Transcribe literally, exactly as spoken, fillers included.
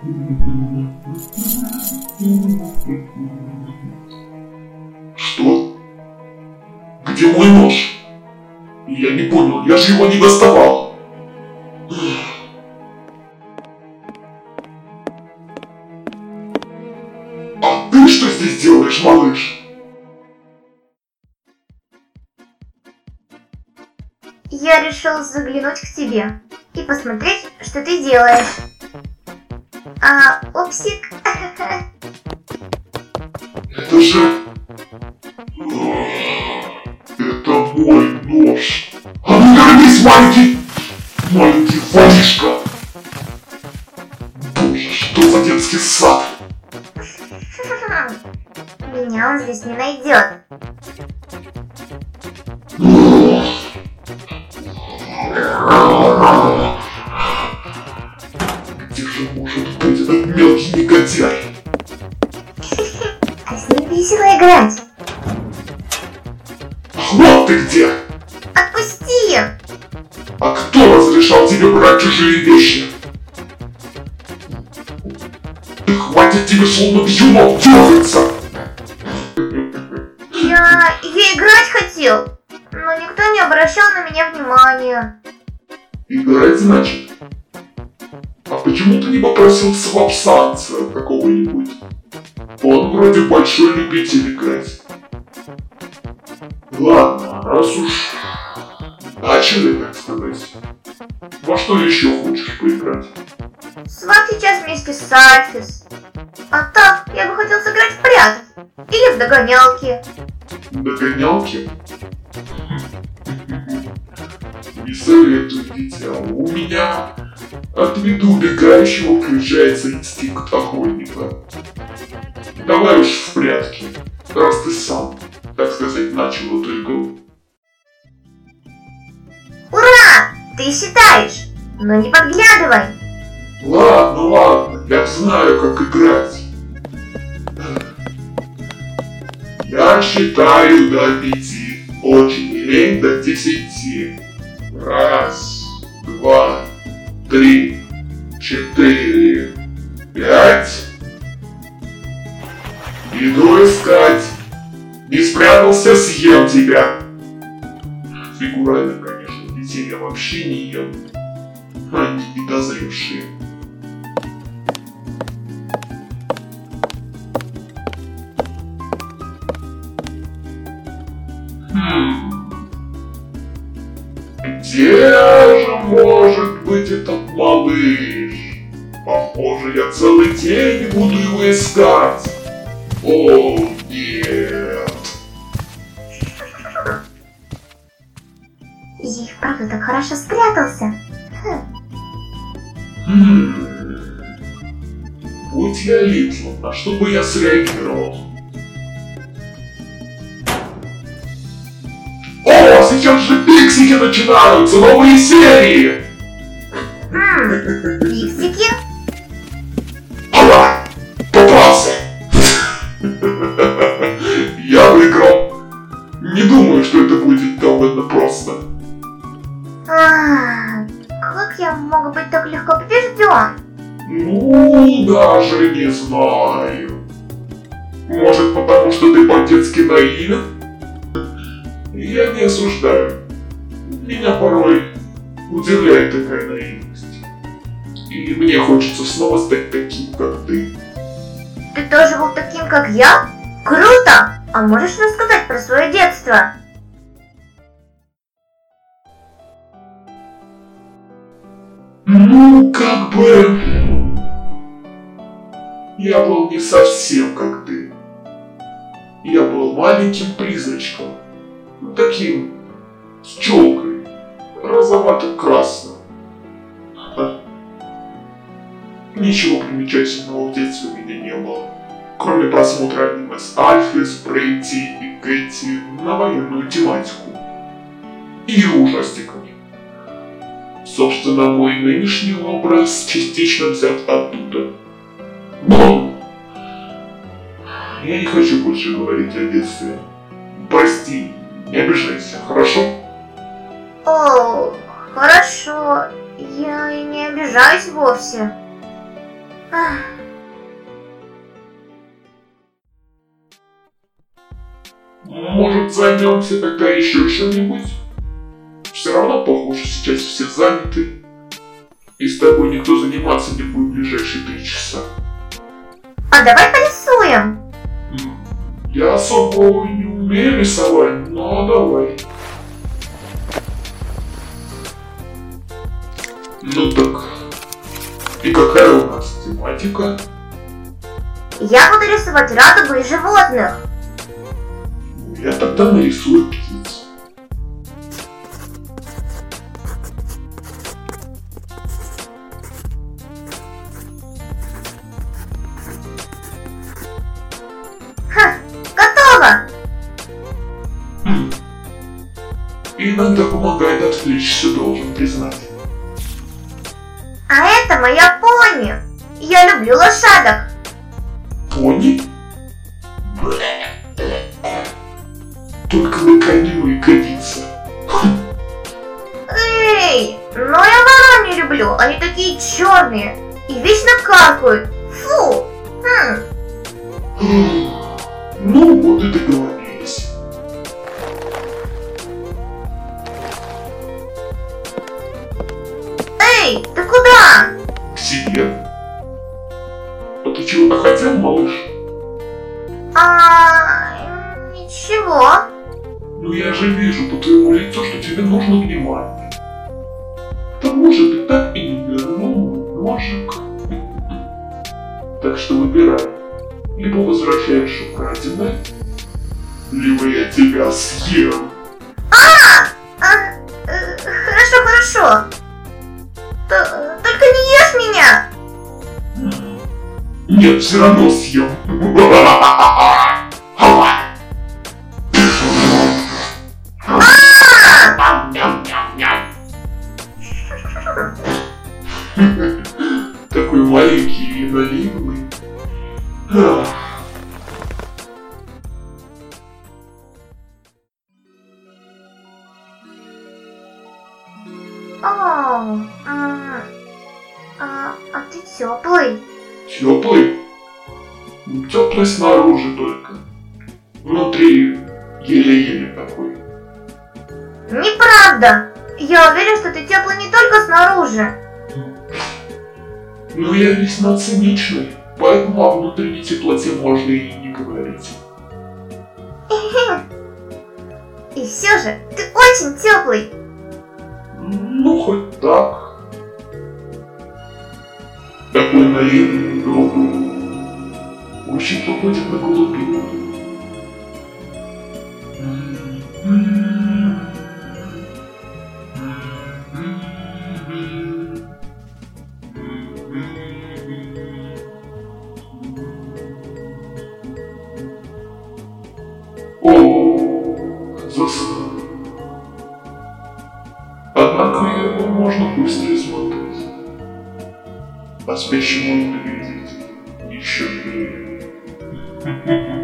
Что? Где мой нож? Я не понял, я же его не доставал. А ты что здесь делаешь, малыш? Я решил заглянуть к тебе и посмотреть, что ты делаешь. А, Упсик. Это же... Это мой нож. А ну вернись, маленький... Маленький воришка. Боже, что за детский сад? Меня он здесь не найдет. Где же может быть этот мелкий негодяй? А с ним весело играть. Вот ты где! Отпусти! А кто разрешал тебе брать чужие вещи? Да хватит тебе словно бьюнок дергаться! Я... я играть хотел, но никто не обращал на меня внимания. Играть, значит? А почему ты не попросил свапсанца какого-нибудь? Он вроде большой любитель играть. Ладно, раз уж начали, так сказать. Во что еще хочешь поиграть? Свап сейчас вместе с Альфис. А так, я бы хотел сыграть в прятки. Или в догонялки. Догонялки? Не советую, дитя. У меня от виду убегающего включается инстинкт охотника. Давай уж в прятки, раз ты сам, так сказать, начал эту игру. Ура! Ты считаешь, но не подглядывай. Ладно, ладно, я знаю, как играть. Я считаю до пяти, очень лень до десяти. Раз, два, три, четыре, пять. Иду искать. Не спрятался, съем тебя. Фигурально, конечно, детей я вообще не ем. Они недозревшие. Хм. Где же может быть этот малыш? Похоже, я целый день буду его искать. О, нет. И вправду так хорошо спрятался. Хм. Хм. Будь я Литлом, на что бы я среагировал? О, сейчас же Пиксики начинаются, новые серии! Ммм, Пиксики? Ага, попался! Я выиграл. Не думаю, что это будет довольно просто. А, как я могу быть так легко побежден? Ну, даже не знаю. Может, потому что ты по-детски наивен? Я не осуждаю. Меня порой удивляет такая наивность. И мне хочется снова стать таким, как ты. Ты тоже был таким, как я? Круто! А можешь рассказать про свое детство? Ну, как бы... Я был не совсем как ты. Я был маленьким призрачком. Таким, с челкой, розовато-красным. Ничего примечательного в детстве у меня не было. Кроме просмотра аниме с Альфис, Брейти и Кэти на военную тематику. И ужастиками. Собственно, мой нынешний образ частично взят оттуда. Но я не хочу больше говорить о детстве. Прости, не обижайся, хорошо? О, хорошо. Я и не обижаюсь вовсе. Ах. Может, займемся тогда еще чем-нибудь? Все равно, похоже, сейчас все заняты. И с тобой никто заниматься не будет в ближайшие три часа. А давай порисуем. Я особо не умею рисовать, но давай. Ну так, и какая у нас тематика? Я буду рисовать радугу и животных. Я тогда нарисую птиц. Ха, готово! Хм. Иногда помогает отвлечься, должен признать. А это моя пони. Я люблю лошадок. Пони? Только на коню и годится. Эй, но я ворон не люблю. Они такие черные и вечно каркают. Фу! Хм. Ну вот и договорились. Эй, ты куда? К себе. А ты чего-то хотел, малыш? А, ничего. Ну я же вижу по твоему лицу, что тебе нужно внимание. К тому же ты так и не вернул ножик. Так что выбирай. Либо возвращаешь украденное, либо я тебя съем. А! а э, хорошо, хорошо. Т- только не ешь меня. Нет, все равно съем. Такой маленький и наивный. О, а, а, а ты теплый. Теплый? Теплый снаружи только. Внутри еле-еле такой. Неправда. Я уверен, что ты теплый не только снаружи. Но я весьма циничный, поэтому о внутренней теплоте можно и не говорить. И все же, ты очень теплый. Ну, хоть так. Такой наивный, добрый. Очень походит на голубину. О, заснул. Однако его можно быстро измотать. А спящему надо видеть еще милее.